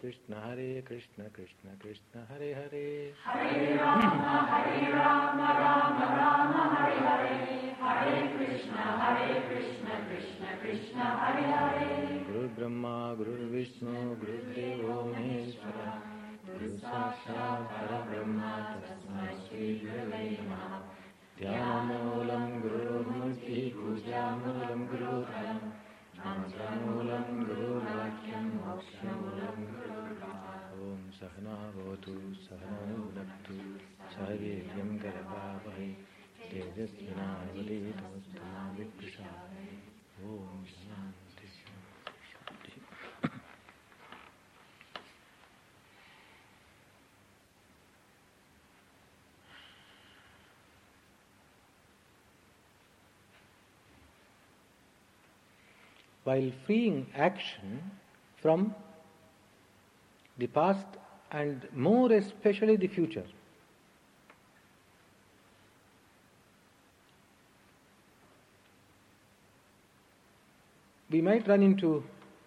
Hare Krishna, Krishna Krishna, Hare Hare. Hare Rama, Rama Rama, Hare Hare. Hare Krishna, Krishna Krishna, Hare Hare. Guru Brahma, Guru Vishnu, Guru Devo Maheshwara. Guru Sakshat Parabrahma, Tasmai Shri Gurave Namaha. Dhyanamoolam Guru Murti, Pujamoolam Guru Dharam. Mantramulam Guru Vakyam, Mokshamoolam Guru Dhamma. Om Sahana Bhavatu, Sahana Bhunaktu, Sahaveryam Karavavahe, Tejasvinavadetavastama Vikrishavahe. Om Shanti Shanti. While freeing action from the past and more especially the future, we might run into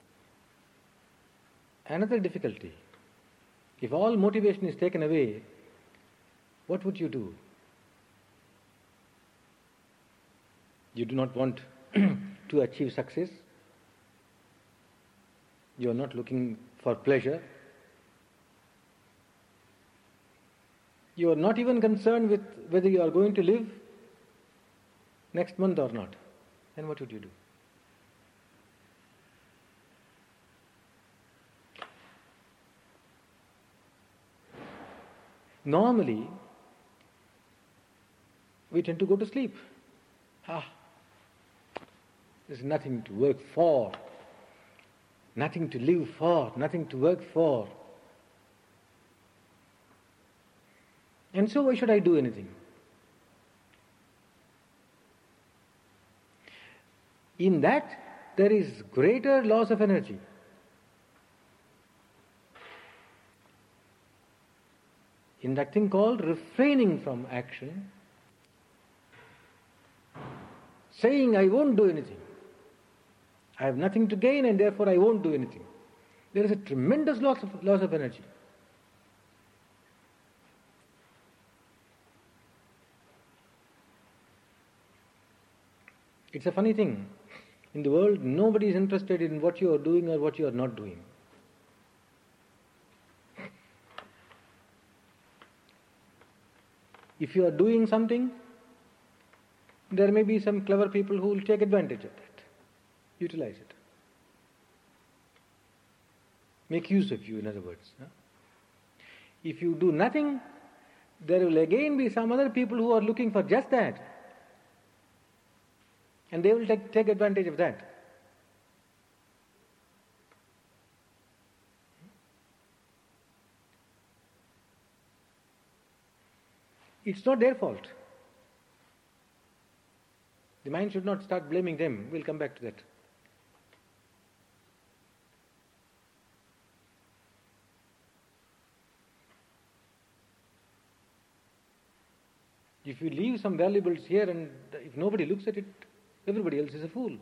another difficulty. If all motivation is taken away, what would you do? You do not want to achieve success. You are not looking for pleasure. You are not even concerned with whether you are going to live next month or not. Then what would you do? Normally, we tend to go to sleep. There's nothing to work for. Nothing to live for, nothing to work for. And so why should I do anything? In that, there is greater loss of energy. In that thing called refraining from action, saying I won't do anything. I have nothing to gain and therefore I won't do anything. There is a tremendous loss of energy. It's a funny thing. In the world, nobody is interested in what you are doing or what you are not doing. If you are doing something, there may be some clever people who will take advantage of that. Utilize it. Make use of you, in other words. If you do nothing, there will again be some other people who are looking for just that. And they will take advantage of that. It's not their fault. The mind should not start blaming them. We'll come back to that. If you leave some valuables here and if nobody looks at it, everybody else is a fool.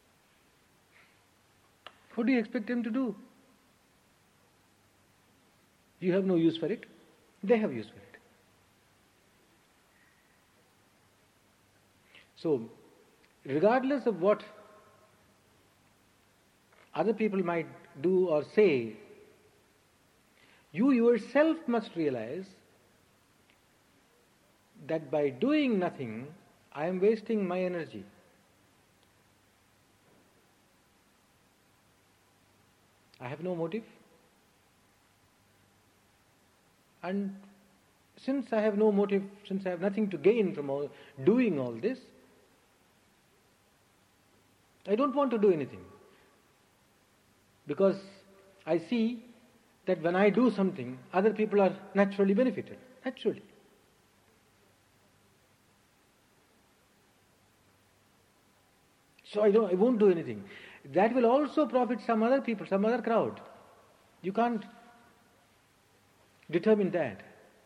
What do you expect them to do? You have no use for it. They have use for it. So, regardless of what other people might do or say, you yourself must realize that by doing nothing, I am wasting my energy. I have no motive. And since I have no motive, since I have nothing to gain from doing all this, I don't want to do anything. Because I see that when I do something, other people are naturally benefited. Naturally. So I won't do anything. That will also profit some other people, some other crowd. You can't determine that.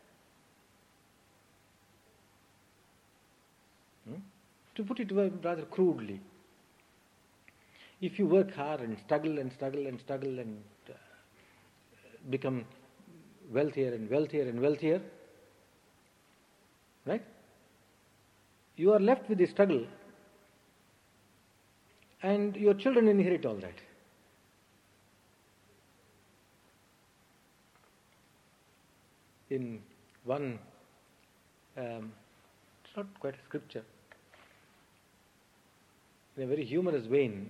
To put it rather crudely, if you work hard and struggle and become wealthier and wealthier and wealthier. Right? You are left with the struggle, and your children inherit all that. In one, it's not quite a scripture, in a very humorous vein,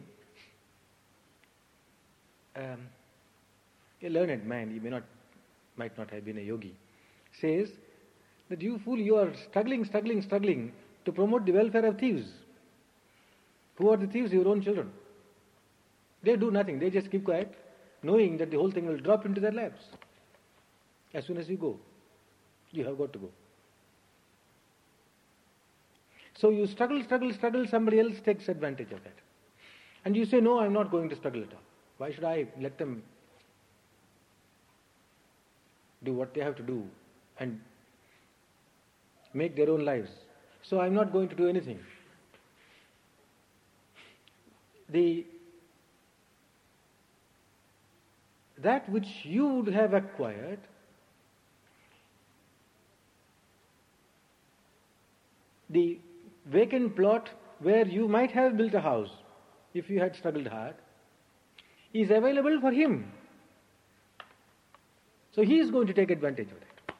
a learned man, he might not have been a yogi, says that you fool, you are struggling to promote the welfare of thieves. Who are the thieves? Your own children. They do nothing, they just keep quiet, knowing that the whole thing will drop into their laps. As soon as you go, you have got to go. So you struggle, somebody else takes advantage of that. And you say, no, I'm not going to struggle at all. Why should I let them do what they have to do and make their own lives? So I'm not going to do anything. That which you would have acquired, the vacant plot where you might have built a house if you had struggled hard, is available for him. So he is going to take advantage of that.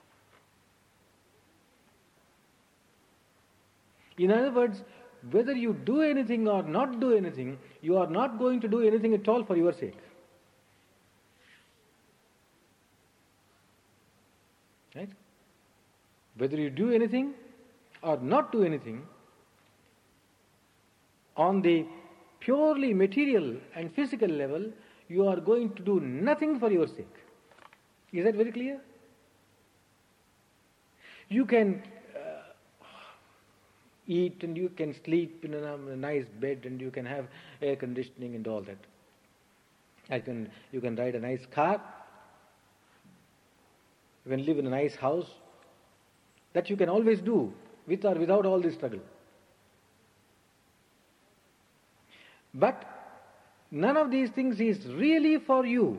In other words, whether you do anything or not do anything, you are not going to do anything at all for your sake. Right? Whether you do anything or not do anything, on the purely material and physical level, you are going to do nothing for your sake. Is that very clear? You can eat and you can sleep in a nice bed and you can have air conditioning and all that. You can ride a nice car. You can live in a nice house. That you can always do with or without all this struggle. But none of these things is really for you.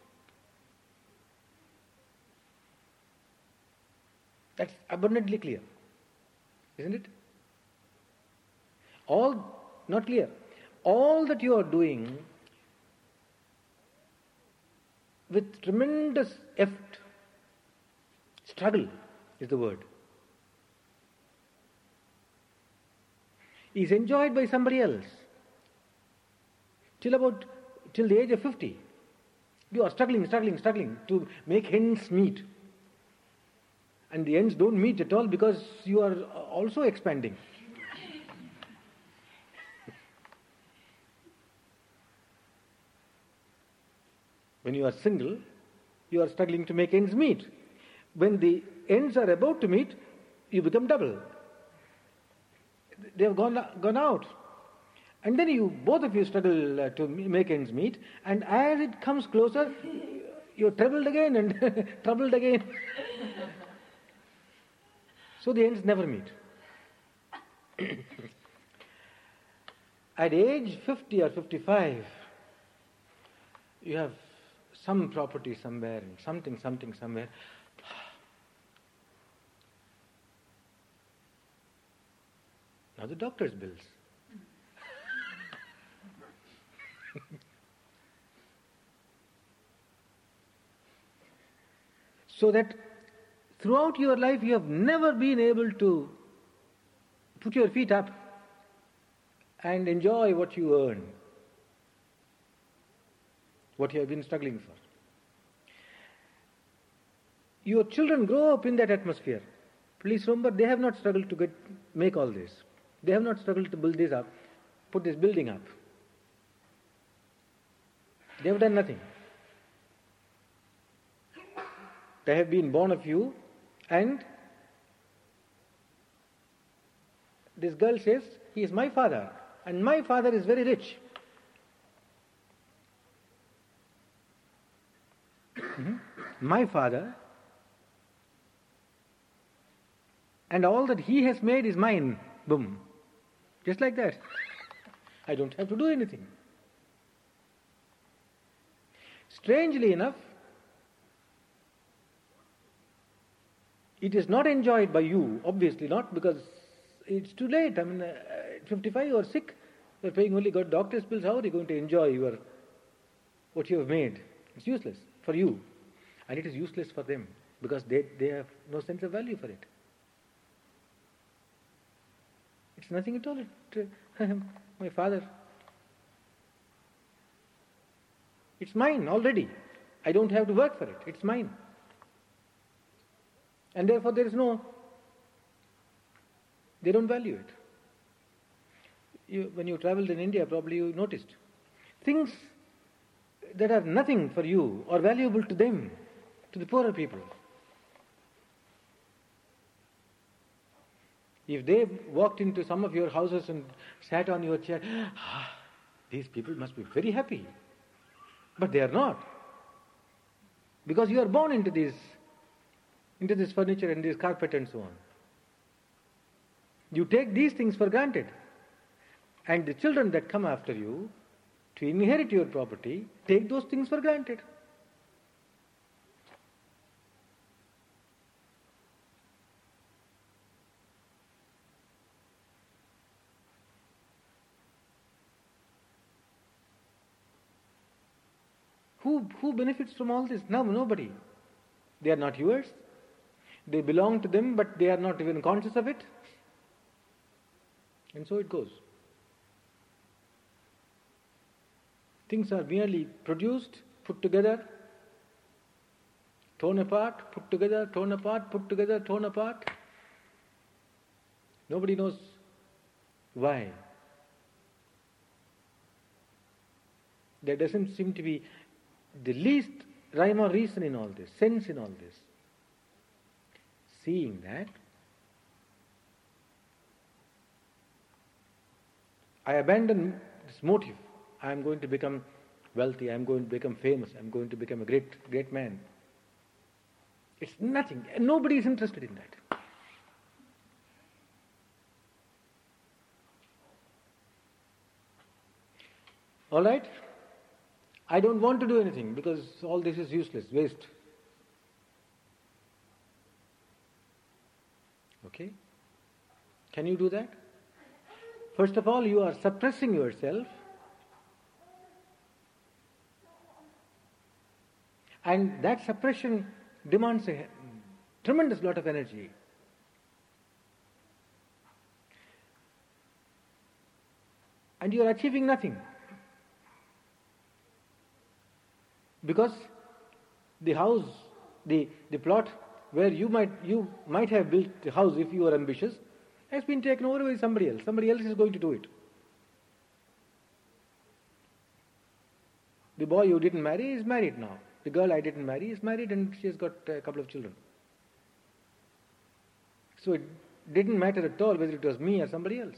That's abundantly clear, isn't it? Not clear. All that you are doing with tremendous effort, struggle is the word, is enjoyed by somebody else. Till the age of 50, you are struggling to make ends meet. And the ends don't meet at all because you are also expanding. When you are single, you are struggling to make ends meet. When the ends are about to meet, you become double. They have gone out. And then both of you struggle to make ends meet, and as it comes closer, you're troubled again and troubled again. So the ends never meet. At age 50 or 55, you have some property somewhere and something somewhere. Now the doctor's bills. So that throughout your life you have never been able to put your feet up and enjoy what you earn, what you have been struggling for. Your children grow up in that atmosphere. Please remember, they have not struggled to make all this. They have not struggled to build this up, put this building up. They have done nothing. They have been born of you, and this girl says, he is my father, and my father is very rich. My father, and all that he has made is mine. Boom. Just like that. I don't have to do anything. Strangely enough, It is not enjoyed by you, obviously not, because it's too late. I mean, at 55 you are sick, you are paying only got doctor's bills. How are you going to enjoy what you have made? It's useless for you. And it is useless for them, because they have no sense of value for it. It's nothing at all. My father. It's mine already. I don't have to work for it. It's mine. And therefore they don't value it. When you traveled in India, probably you noticed. Things that are nothing for you are valuable to them, to the poorer people. If they walked into some of your houses and sat on your chair, these people must be very happy. But they are not. Because you are born into this furniture and this carpet and so on. You take these things for granted. And the children that come after you to inherit your property take those things for granted. Who benefits from all this? No, nobody. They are not yours. They belong to them, but they are not even conscious of it. And so it goes. Things are merely produced, put together, torn apart, put together, torn apart, put together, torn apart. Nobody knows why. There doesn't seem to be the least rhyme or reason in all this, sense in all this. Seeing that, I abandon this motive. I am going to become wealthy, I am going to become famous, I am going to become a great man. It's nothing. Nobody is interested in that. All right? I don't want to do anything because all this is useless, waste. Okay? Can you do that? First of all, you are suppressing yourself, and that suppression demands a tremendous lot of energy. And you are achieving nothing. Because the house, the plot where you might have built a house if you were ambitious, has been taken over by somebody else. Somebody else is going to do it. The boy you didn't marry is married now. The girl I didn't marry is married and she has got a couple of children. So it didn't matter at all whether it was me or somebody else.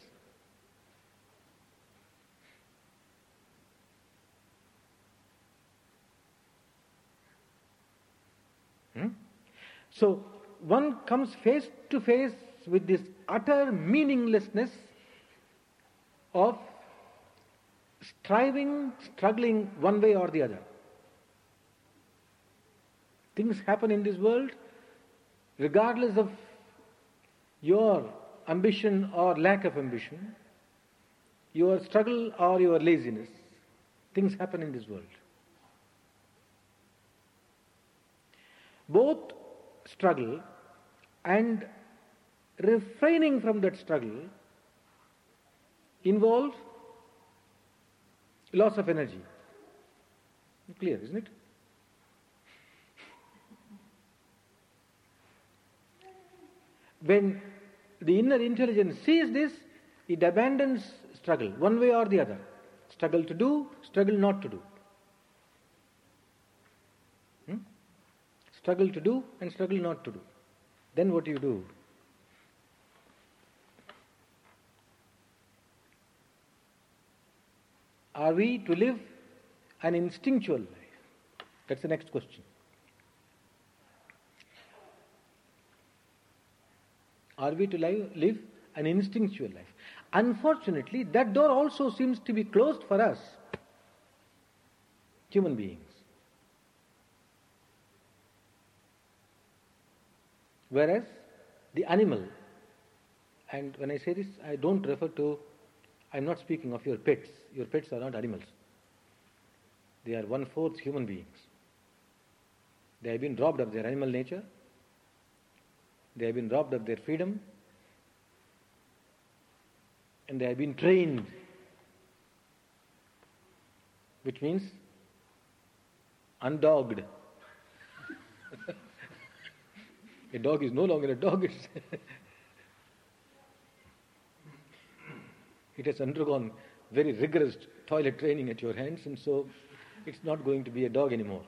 So one comes face to face with this utter meaninglessness of striving, struggling one way or the other. Things happen in this world regardless of your ambition or lack of ambition, your struggle or your laziness. Things happen in this world. Both struggle and refraining from that struggle involve loss of energy. Clear, isn't it? When the inner intelligence sees this, it abandons struggle, one way or the other. Struggle to do, struggle not to do. Struggle to do and struggle not to do. Then what do you do? Are we to live an instinctual life? That's the next question. Are we to live an instinctual life? Unfortunately, that door also seems to be closed for us, human beings. Whereas the animal, and when I say this, I don't refer to, I'm not speaking of your pets. Your pets are not animals. They are 1/4 human beings. They have been robbed of their animal nature. They have been robbed of their freedom. And they have been trained, which means undogged. A dog is no longer a dog. It has undergone very rigorous toilet training at your hands, and so it's not going to be a dog anymore.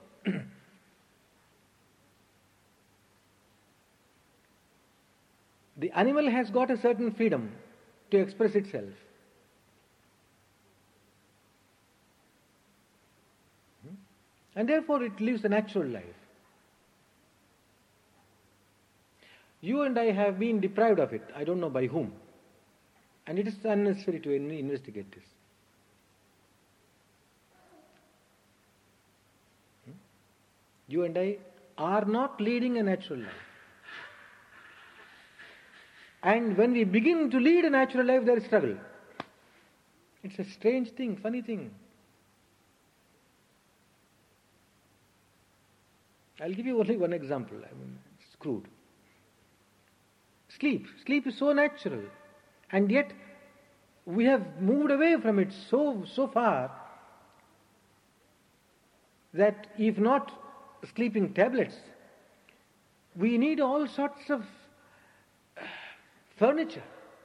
The animal has got a certain freedom to express itself. And therefore it lives a natural life. You and I have been deprived of it. I don't know by whom. And it is unnecessary to investigate this. You and I are not leading a natural life. And when we begin to lead a natural life, there is struggle. It's a strange thing, funny thing. I'll give you only one example. It's crude. Sleep. Sleep is so natural. And yet, we have moved away from it so far that if not sleeping tablets, we need all sorts of furniture.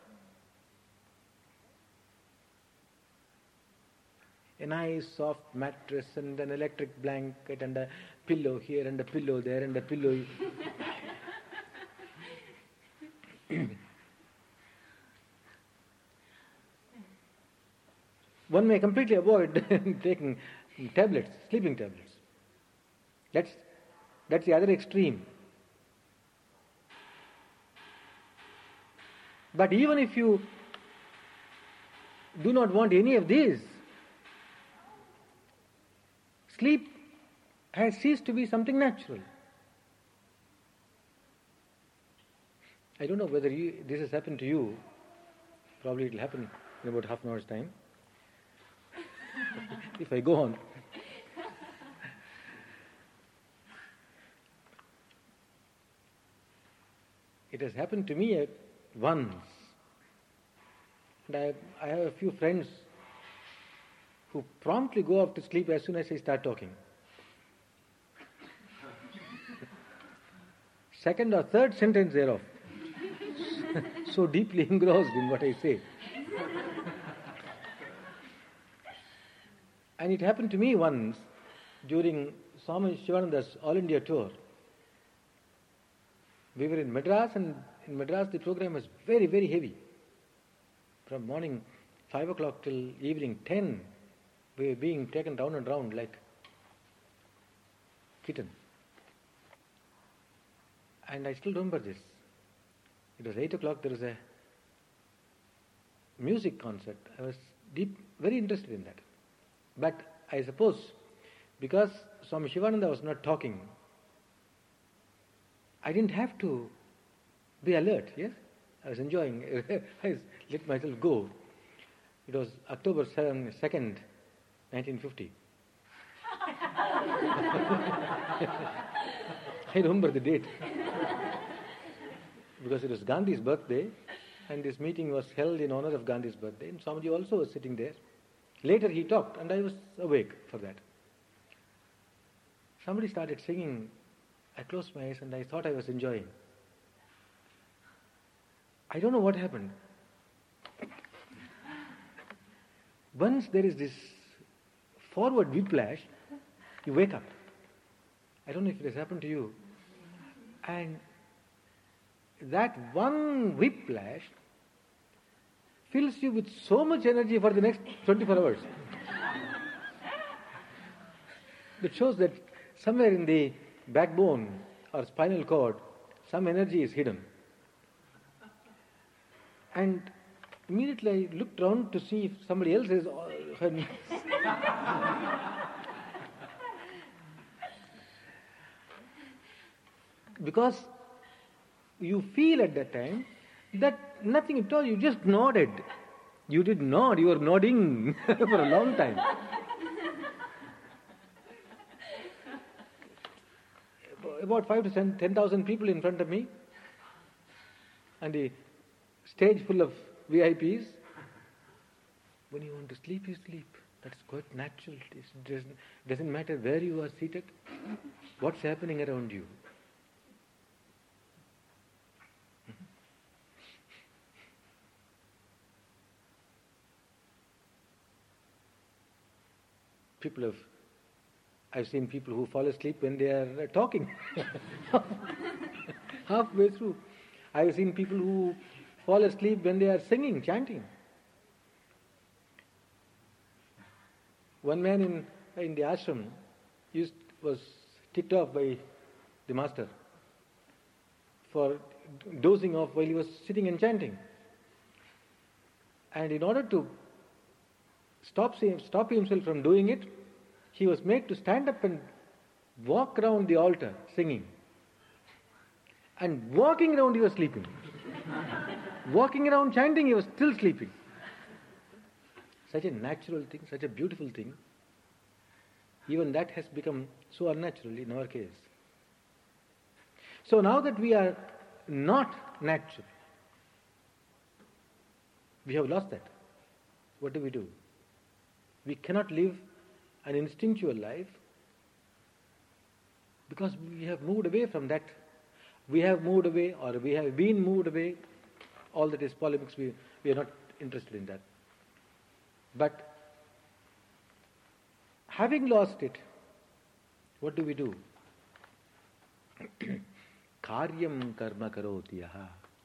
A nice soft mattress and an electric blanket and a pillow here and a pillow there and a pillow. One may completely avoid taking tablets, sleeping tablets. That's the other extreme. But even if you do not want any of these, sleep has ceased to be something natural. I don't know whether this has happened to you. Probably it will happen in about half an hour's time. If I go on. It has happened to me once. And I have a few friends who promptly go off to sleep as soon as I start talking. Second or third sentence thereof. So deeply engrossed in what I say. And it happened to me once during Swami Shivananda's All India tour. We were in Madras, and in Madras the program was very, very heavy. From morning 5 o'clock till evening 10, we were being taken round and round like kitten. And I still remember this. It was 8 o'clock, there was a music concert. I was very interested in that. But I suppose because Swami Shivananda was not talking, I didn't have to be alert, yes? I was enjoying, I let myself go. It was October 2nd, 1950. I remember the date. Because it was Gandhi's birthday, and this meeting was held in honor of Gandhi's birthday, and Swamiji also was sitting there. Later he talked, and I was awake for that. Somebody started singing. I closed my eyes and I thought I was enjoying. I don't know what happened. Once there is this forward whiplash, you wake up. I don't know if it has happened to you. And that one whiplash fills you with so much energy for the next 24 hours. It shows that somewhere in the backbone or spinal cord, some energy is hidden. And immediately I looked round to see if somebody else has heard me. Because you feel at that time that nothing at all, you just nodded. You did nod, you were nodding for a long time. About 5 to 10,000 people in front of me, and a stage full of VIPs. When you want to sleep, you sleep. That's quite natural. It doesn't matter where you are seated, what's happening around you. I've seen people who fall asleep when they are talking. Halfway through. I've seen people who fall asleep when they are singing, chanting. One man in the ashram was ticked off by the master for dozing off while he was sitting and chanting. And in order to stop himself from doing it, he was made to stand up and walk around the altar singing. And walking around he was sleeping. Walking around chanting he was still sleeping. Such a natural thing, such a beautiful thing. Even that has become so unnatural in our case. So now that we are not natural, we have lost that. What do? We cannot live an instinctual life because we have moved away from that. We have moved away, or we have been moved away. All that is polemics, we are not interested in that. But having lost it, what do? Karyam karma karoti yaha.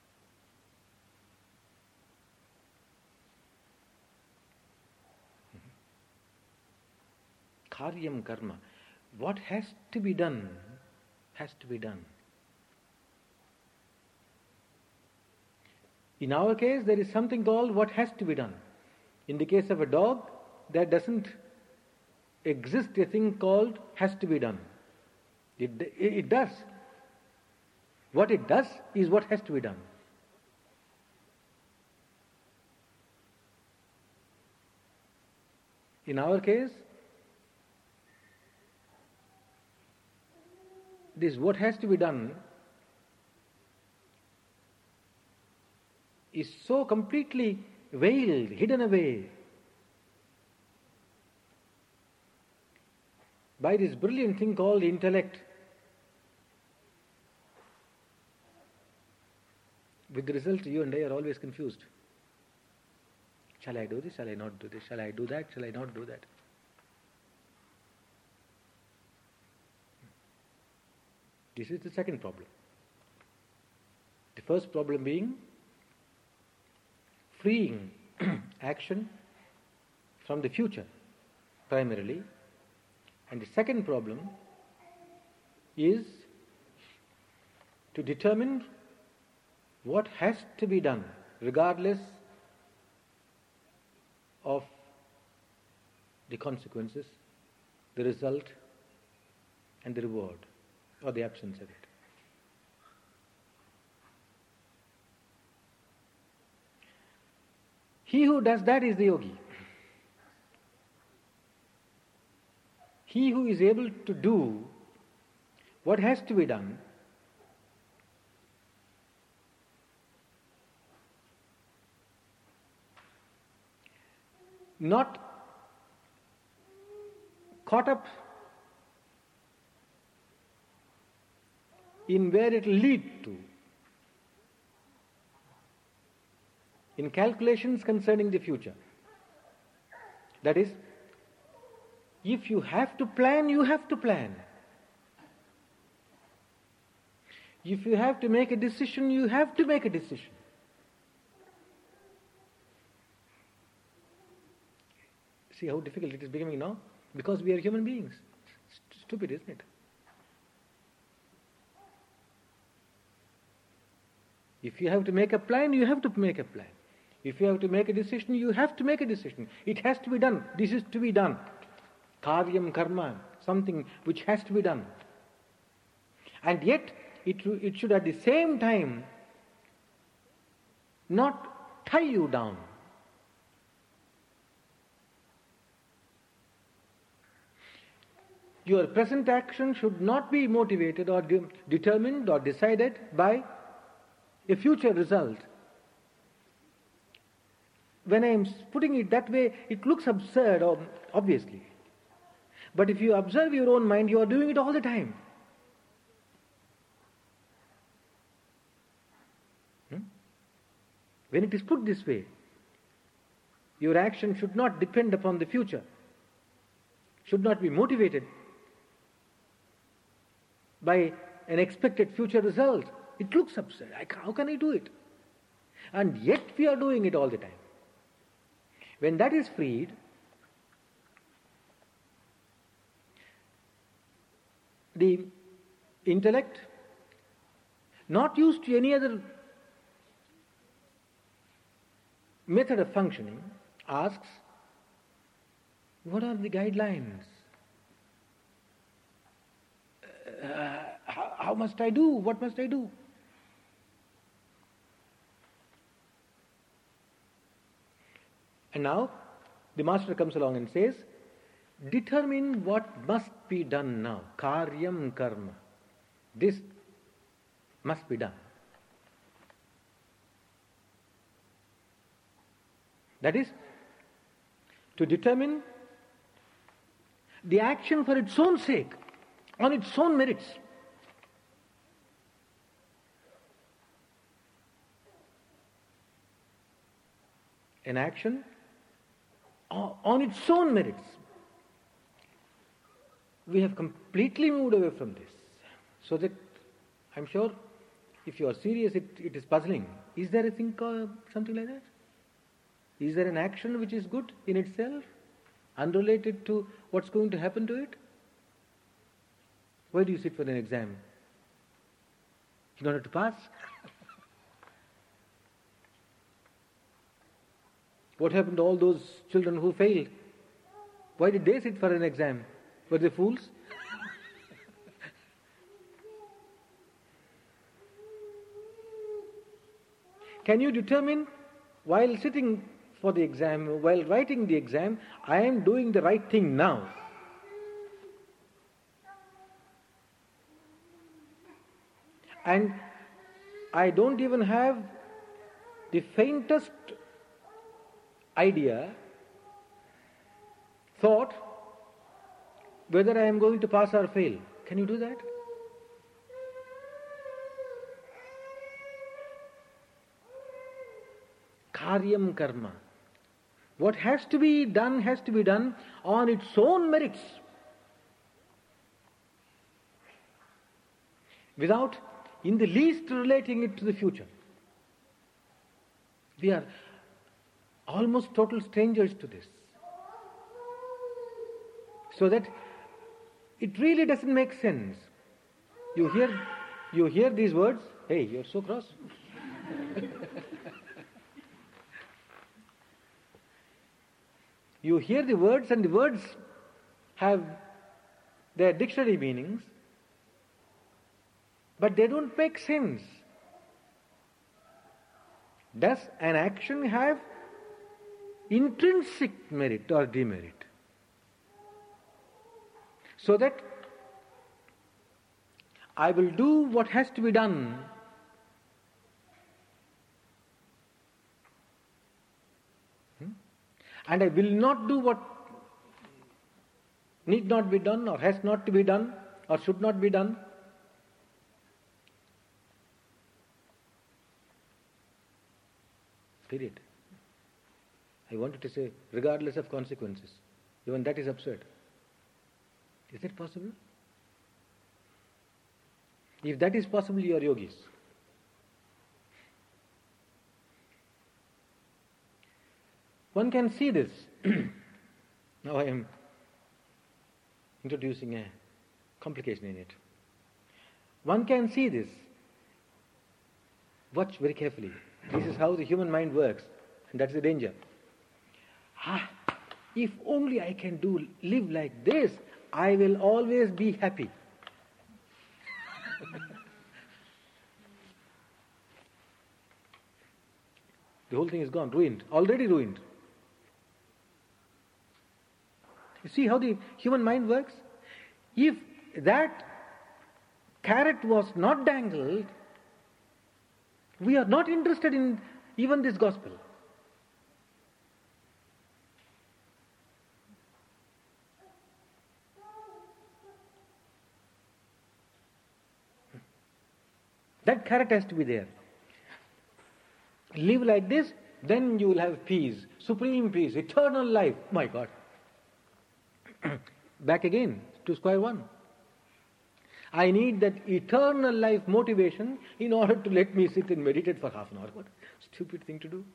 Karyam karma. What has to be done, has to be done. In our case, there is something called what has to be done. In the case of a dog, there doesn't exist a thing called has to be done. It does. What it does is what has to be done. In our case, this what has to be done is so completely veiled, hidden away by this brilliant thing called intellect, with the result you and I are always confused. Shall I do this? Shall I not do this? Shall I do that? Shall I not do that? This is the second problem. The first problem being freeing action from the future, primarily. And the second problem is to determine what has to be done, regardless of the consequences, the result, and the reward, or the absence of it. He who does that is the yogi. He who is able to do what has to be done not caught up in where it will lead to, in calculations concerning the future. That is, if you have to plan, you have to plan. If you have to make a decision, you have to make a decision. See how difficult it is becoming now? Because we are human beings. Stupid, isn't it? If you have to make a plan, you have to make a plan. If you have to make a decision, you have to make a decision. It has to be done. This is to be done. Karyam karma, something which has to be done. And yet, it should at the same time not tie you down. Your present action should not be motivated or determined or decided by a future result. When I am putting it that way, it looks absurd, obviously. But if you observe your own mind, you are doing it all the time. When it is put this way, your action should not depend upon the future, should not be motivated by an expected future result. It looks absurd. How can I do it? And yet we are doing it all the time. When that is freed, the intellect, not used to any other method of functioning, asks, what are the guidelines? How must I do? What must I do? And now the master comes along and says, determine what must be done now. Karyam karma. This must be done. That is, to determine the action for its own sake, on its own merits. An action on its own merits. We have completely moved away from this. So that, I'm sure, if you are serious, it is puzzling. Is there a thing called something like that? Is there an action which is good in itself, unrelated to what's going to happen to it? Why do you sit for an exam? In order to pass? What happened to all those children who failed? Why did they sit for an exam? Were they fools? Can you determine, while sitting for the exam, while writing the exam, I am doing the right thing now? And I don't even have the faintest idea, thought, whether I am going to pass or fail. Can you do that? Karyam karma. What has to be done on its own merits, without in the least relating it to the future. We are almost total strangers to this. So that it really doesn't make sense. You hear these words, hey, you're so cross. You hear the words, and the words have their dictionary meanings, but they don't make sense. Does an action have intrinsic merit or demerit? So that I will do what has to be done, and I will not do what need not be done, or has not to be done, or should not be done. Period. I wanted to say, regardless of consequences. Even that is absurd. Is that possible? If that is possible, you are yogis. One can see this. Now I am introducing a complication in it. One can see this. Watch very carefully. This is how the human mind works, and that's the danger. If only I can live like this, I will always be happy. The whole thing is gone, ruined, already ruined. You see how the human mind works? If that carrot was not dangled, we are not interested in even this gospel. That carrot has to be there. Live like this, then you will have peace, supreme peace, eternal life. My God. Back again to square one. I need that eternal life motivation in order to let me sit and meditate for half an hour. What a stupid thing to do.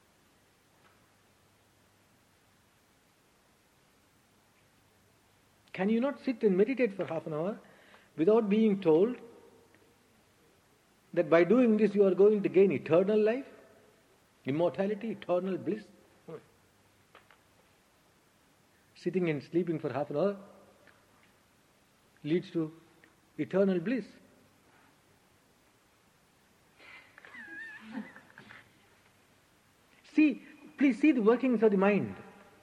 Can you not sit and meditate for half an hour without being told that by doing this you are going to gain eternal life, immortality, eternal bliss? Sitting and sleeping for half an hour leads to eternal bliss. Please see the workings of the mind.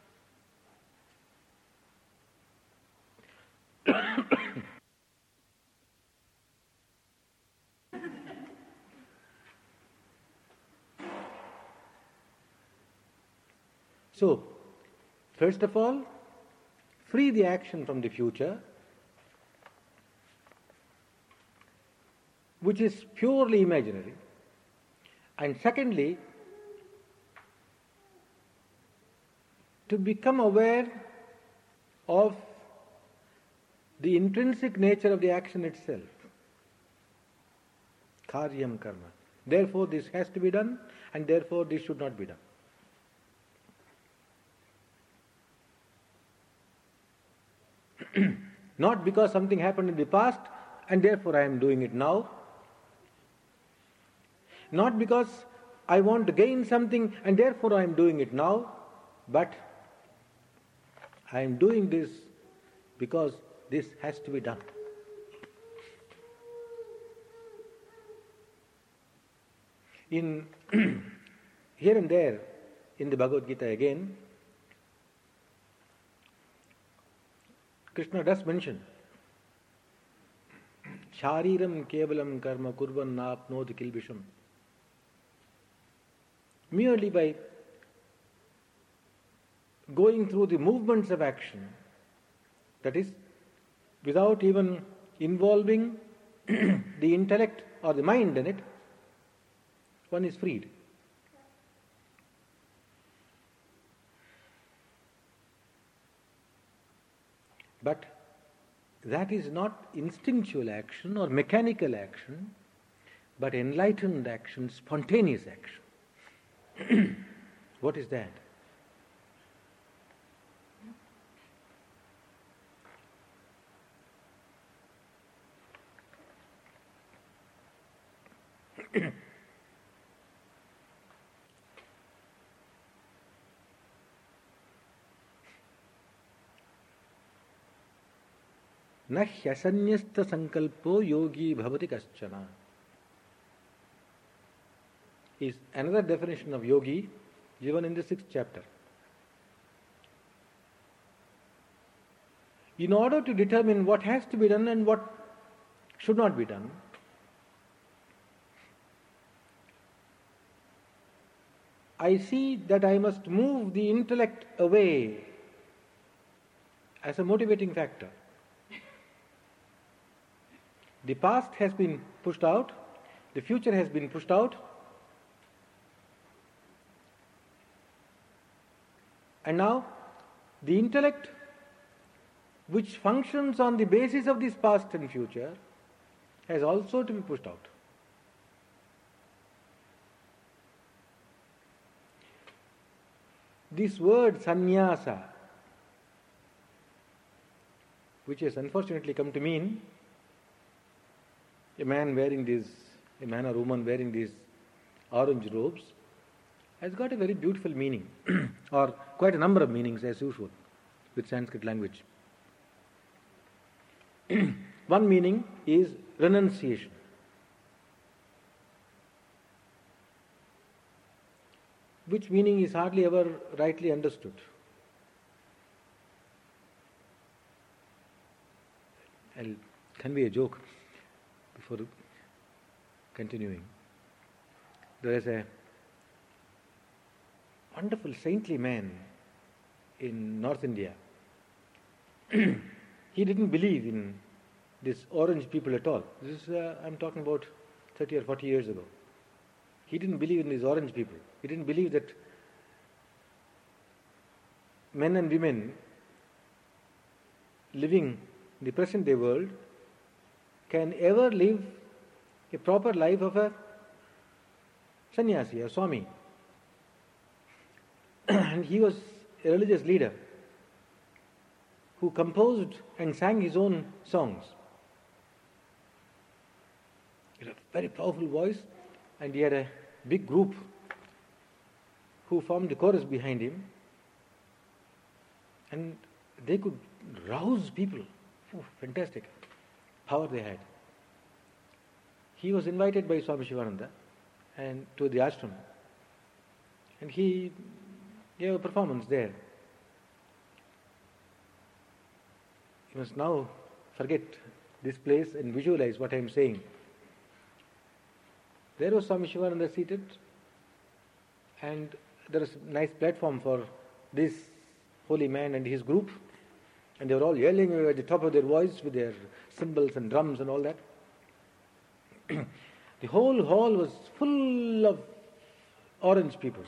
So, first of all, free the action from the future, which is purely imaginary. And secondly, to become aware of the intrinsic nature of the action itself. Karyam karma. Therefore, this has to be done, and therefore, this should not be done. Not because something happened in the past and therefore I am doing it now. Not because I want to gain something and therefore I am doing it now, but I am doing this because this has to be done. In here and there in the Bhagavad Gita again, Krishna does mention Shariram kevalam karma kurvan napnoti kilbisham. Merely by going through the movements of action, that is, without even involving the intellect or the mind in it, one is freed. But that is not instinctual action or mechanical action, but enlightened action, spontaneous action. What is that? न ह्यसन्यस्त संकल्पो योगी भवति कश्चन is another definition of yogi given in the 6th chapter. In order to determine what has to be done and what should not be done, I see that I must move the intellect away as a motivating factor. The past has been pushed out, the future has been pushed out, and now the intellect, which functions on the basis of this past and future, has also to be pushed out. This word sannyasa, which has unfortunately come to mean a man or woman wearing these orange robes, has got a very beautiful meaning, or quite a number of meanings as usual with Sanskrit language. One meaning is renunciation. which meaning is hardly ever rightly understood. I'll convey a joke before continuing. There is a wonderful saintly man in North India. He didn't believe in this orange people at all. This is, I'm talking about 30 or 40 years ago. He didn't believe in these orange people. He didn't believe that men and women living in the present day world can ever live a proper life of a sannyasi or swami. And he was a religious leader who composed and sang his own songs. He had a very powerful voice, and he had a big group who formed the chorus behind him, and they could rouse people. Oh, fantastic power they had. He was invited by Swami Shivananda and to the ashram, and he gave a performance there. You must now forget this place and visualize what I am saying. There was Swami Shivananda seated, and there was a nice platform for this holy man and his group, and they were all yelling at the top of their voice with their cymbals and drums and all that. The whole hall was full of orange people.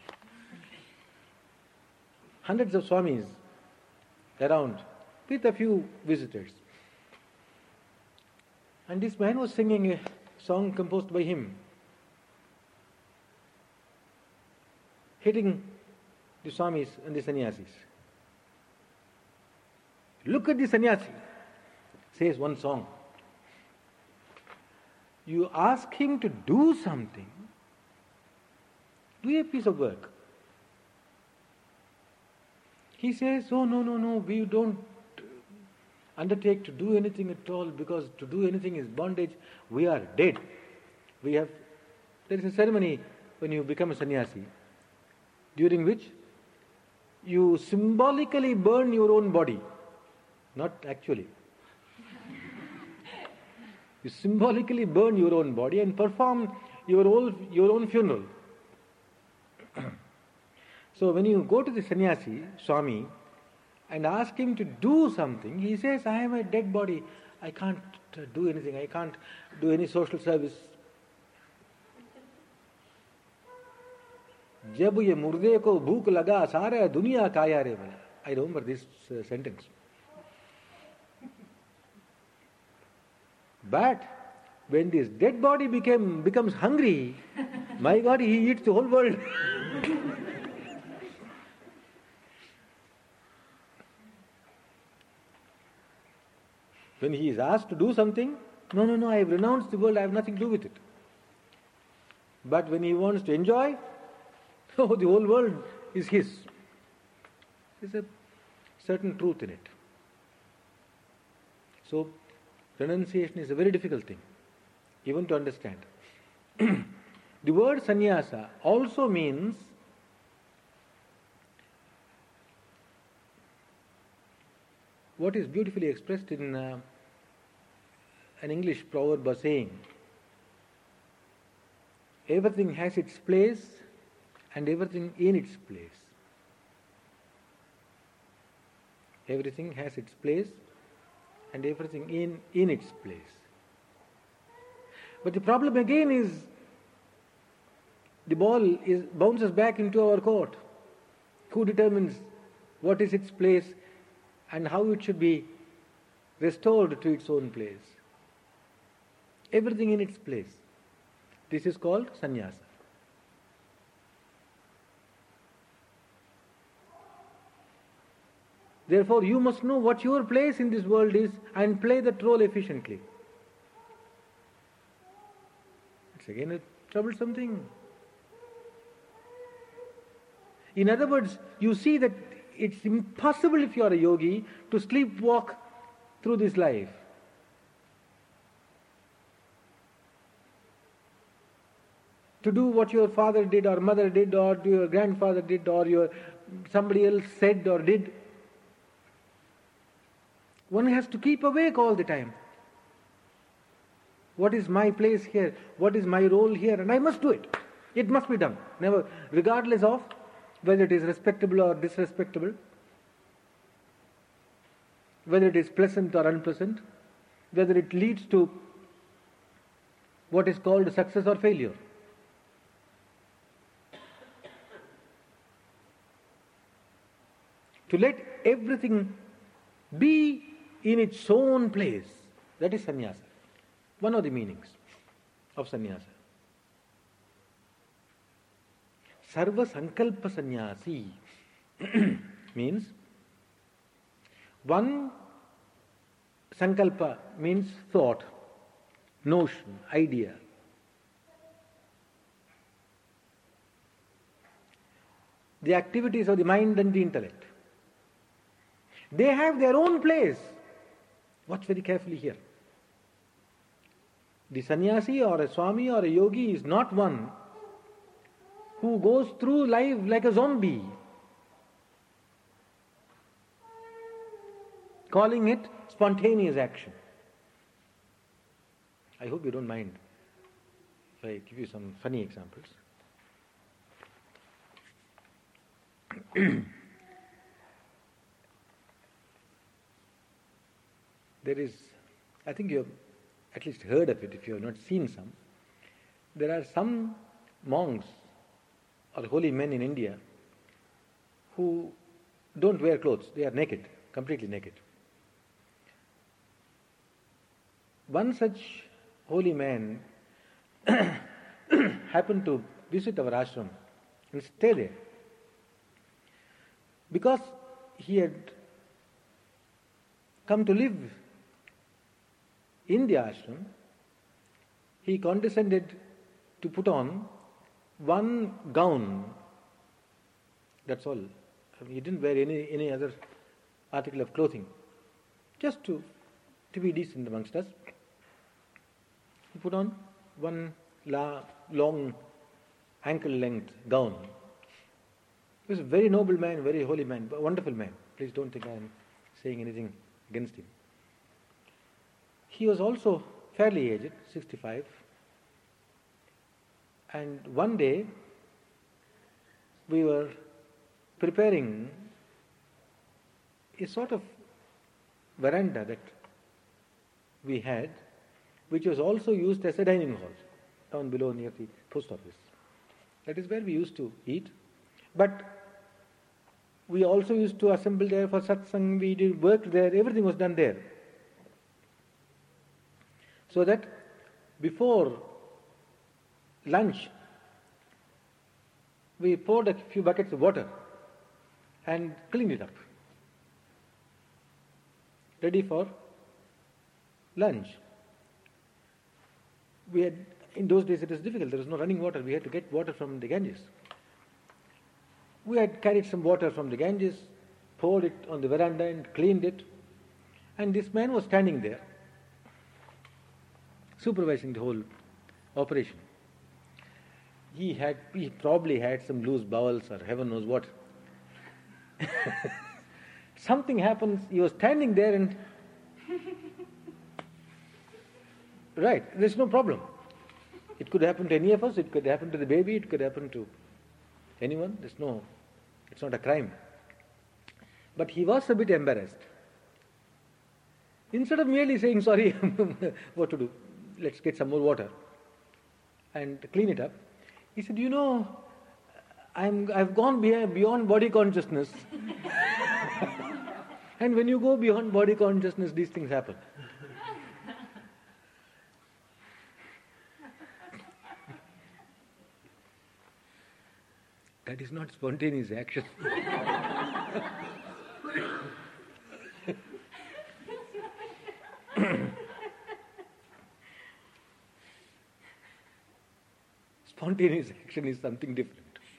Hundreds of swamis around with a few visitors. And this man was singing a song composed by him, hitting the swamis and the sannyasis. Look at the sannyasi, says one song. You ask him to do something, do a piece of work. He says, oh no, we don't undertake to do anything at all, because to do anything is bondage. We are dead. There is a ceremony when you become a sannyasi, during which you symbolically burn your own body, not actually. You symbolically burn your own body and perform your own funeral. So when you go to the sannyasi, Swami, and ask him to do something, he says, I am a dead body, I can't do anything, I can't do any social service. जब ये मुर्दे को भूख लगा सारा दुनिया काया रे बोला. I remember this sentence. But when this dead body becomes hungry, my God, he eats the whole world. When he is asked to do something, no, I have renounced the world, I have nothing to do with it. But when he wants to enjoy, the whole world is his. There's a certain truth in it. So, renunciation is a very difficult thing, even to understand. The word sannyasa also means what is beautifully expressed in an English proverb saying, everything has its place and everything in its place. Everything has its place and everything in its place. But the problem again is the ball bounces back into our court. Who determines what is its place and how it should be restored to its own place? Everything in its place. This is called sannyasa. Therefore, you must know what your place in this world is and play that role efficiently. It's again a troublesome thing. In other words, you see that it's impossible if you are a yogi to sleepwalk through this life. to do what your father did or mother did or your grandfather did or somebody else said or did. One has to keep awake all the time. What is my place here? What is my role here? And I must do it. It must be done. Never, regardless of whether it is respectable or disrespectable, whether it is pleasant or unpleasant, whether it leads to what is called success or failure. To let everything be in its own place, that is sannyasa. One of the meanings of sannyasa. Sarva sankalpa sannyasi means one sankalpa means thought, notion, idea. The activities of the mind and the intellect. They have their own place. Watch very carefully here. The sannyasi or a swami or a yogi is not one who goes through life like a zombie, calling it spontaneous action. I hope you don't mind if I give you some funny examples. There is, I think you have at least heard of it if you have not seen some. There are some monks or holy men in India who don't wear clothes. They are naked, completely naked. One such holy man happened to visit our ashram and stay there. Because he had come to live in the ashram, he condescended to put on one gown. That's all. He didn't wear any other article of clothing. Just to be decent amongst us. He put on one long ankle-length gown. He was a very noble man, very holy man, a wonderful man. Please don't think I am saying anything against him. He was also fairly aged, 65. And one day, we were preparing a sort of veranda that we had, which was also used as a dining hall, down below near the post office. That is where we used to eat. But we also used to assemble there for satsang, we did work there, everything was done there. So that before lunch, we poured a few buckets of water and cleaned it up. Ready for lunch. We had, in those days it was difficult, there was no running water, we had to get water from the Ganges. We had carried some water from the Ganges, poured it on the veranda and cleaned it. And this man was standing there, supervising the whole operation. He probably had some loose bowels or heaven knows what. Something happens, he was standing there and right, there's no problem. It could happen to any of us, it could happen to the baby, it could happen to anyone. It's not a crime. But he was a bit embarrassed. Instead of merely saying, sorry, what to do, let's get some more water and clean it up, he said, I've gone beyond body consciousness. And when you go beyond body consciousness, these things happen. That is not spontaneous action. Spontaneous action is something different.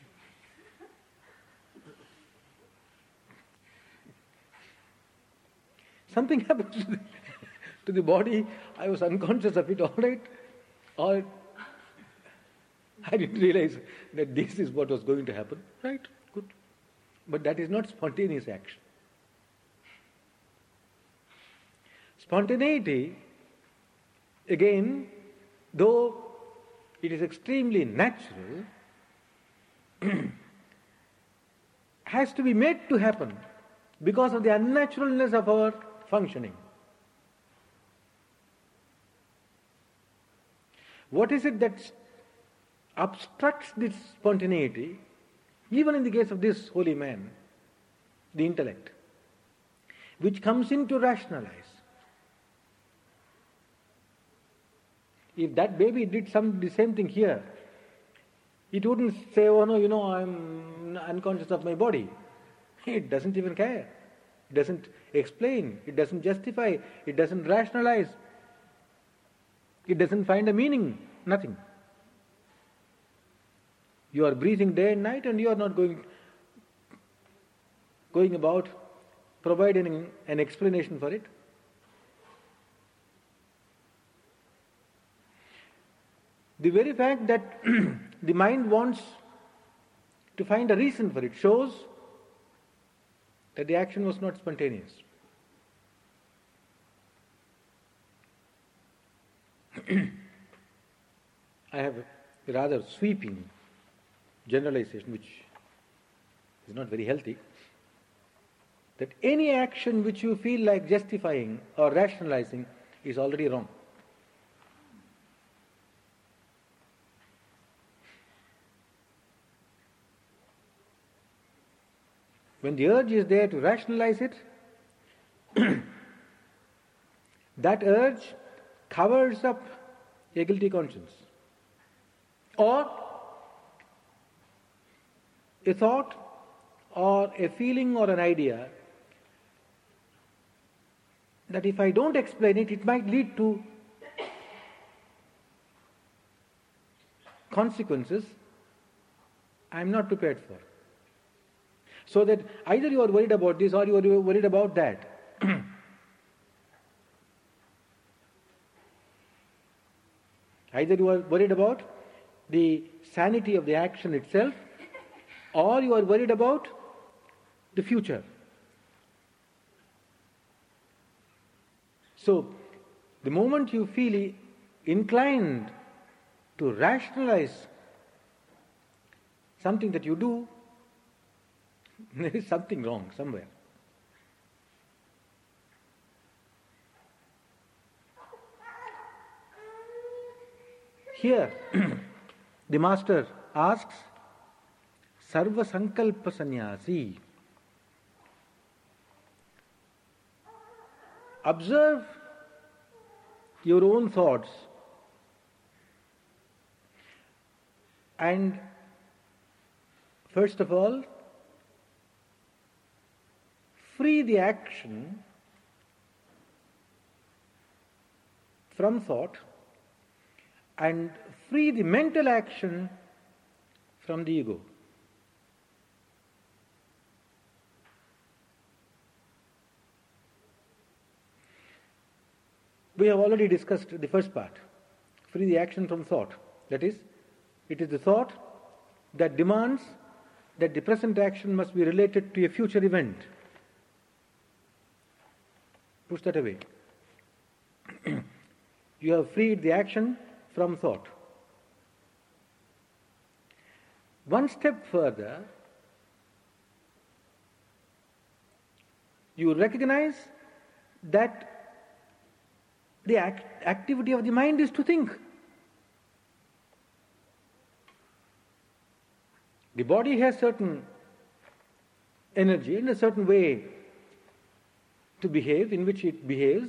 Something happens to the body, I was unconscious of it, all right? Or I didn't realize that this is what was going to happen. Right, good. But that is not spontaneous action. Spontaneity, again, though it is extremely natural, has to be made to happen because of the unnaturalness of our functioning. What is it that obstructs this spontaneity, even in the case of this holy man? The intellect, which comes in to rationalize. If that baby did the same thing here, it wouldn't say, oh no, I'm unconscious of my body. It doesn't even care. It doesn't explain. It doesn't justify. It doesn't rationalize. It doesn't find a meaning. Nothing. You are breathing day and night and you are not going about providing an explanation for it. The very fact that the mind wants to find a reason for it shows that the action was not spontaneous. I have a rather sweeping generalization which is not very healthy, that any action which you feel like justifying or rationalizing is already wrong. When the urge is there to rationalize it, that urge covers up a guilty conscience. Or a thought or a feeling or an idea that if I don't explain it, it might lead to consequences I am not prepared for. So that either you are worried about this or you are worried about that. Either you are worried about the sanity of the action itself or you are worried about the future. So, the moment you feel inclined to rationalize something that you do, there is something wrong somewhere. Here, the master asks, Sarva Sankalpa Sannyasi. Observe your own thoughts and, first of all, free the action from thought and free the mental action from the ego. We have already discussed the first part, free the action from thought. That is, it is the thought that demands that the present action must be related to a future event. Push that away. You have freed the action from thought. One step further, you recognize that the activity of the mind is to think. The body has certain energy and a certain way to behave, in which it behaves.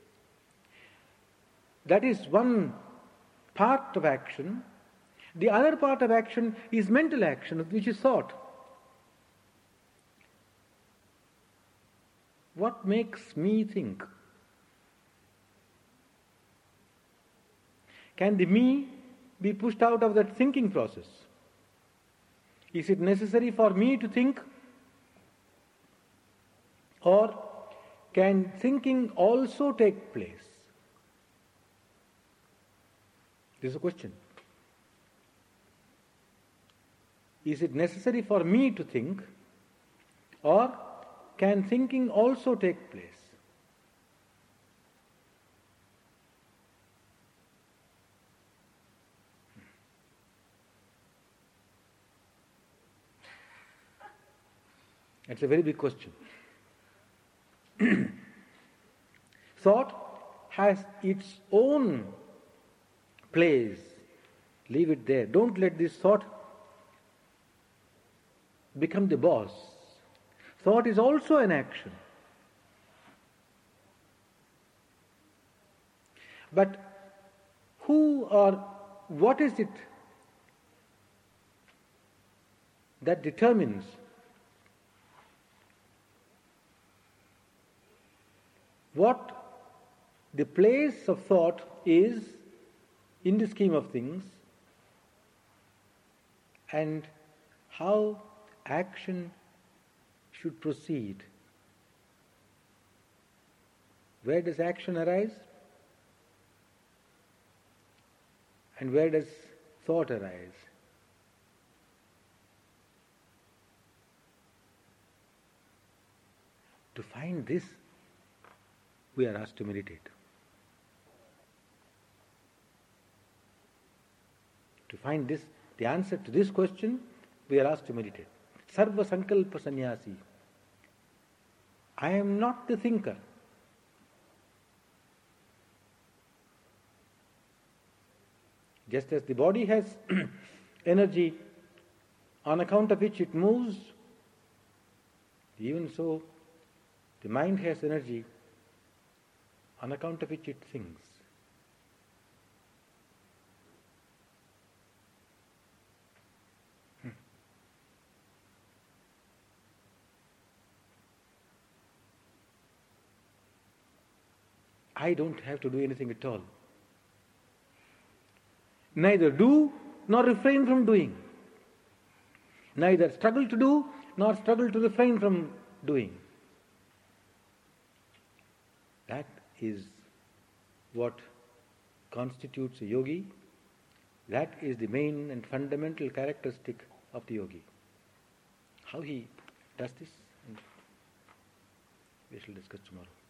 That is one part of action. The other part of action is mental action, which is thought. What makes me think? Can the me be pushed out of that thinking process? Is it necessary for me to think? Or can thinking also take place? This is a question. is it necessary for me to think, or can thinking also take place? That's a very big question. Thought has its own place. Leave it there. Don't let this thought become the boss. Thought is also an action. But who or what is it that determines what the place of thought is in the scheme of things, and how action should proceed? Where does action arise? And where does thought arise? To find this, we are asked to meditate. To find this, the answer to this question, we are asked to meditate. Sarva Sankalpa Sannyasi. I am not the thinker. Just as the body has energy on account of which it moves, even so the mind has energy on account of which it thinks. I don't have to do anything at all. Neither do nor refrain from doing. Neither struggle to do nor struggle to refrain from doing. That is what constitutes a yogi. That is the main and fundamental characteristic of the yogi. How he does this, we shall discuss tomorrow.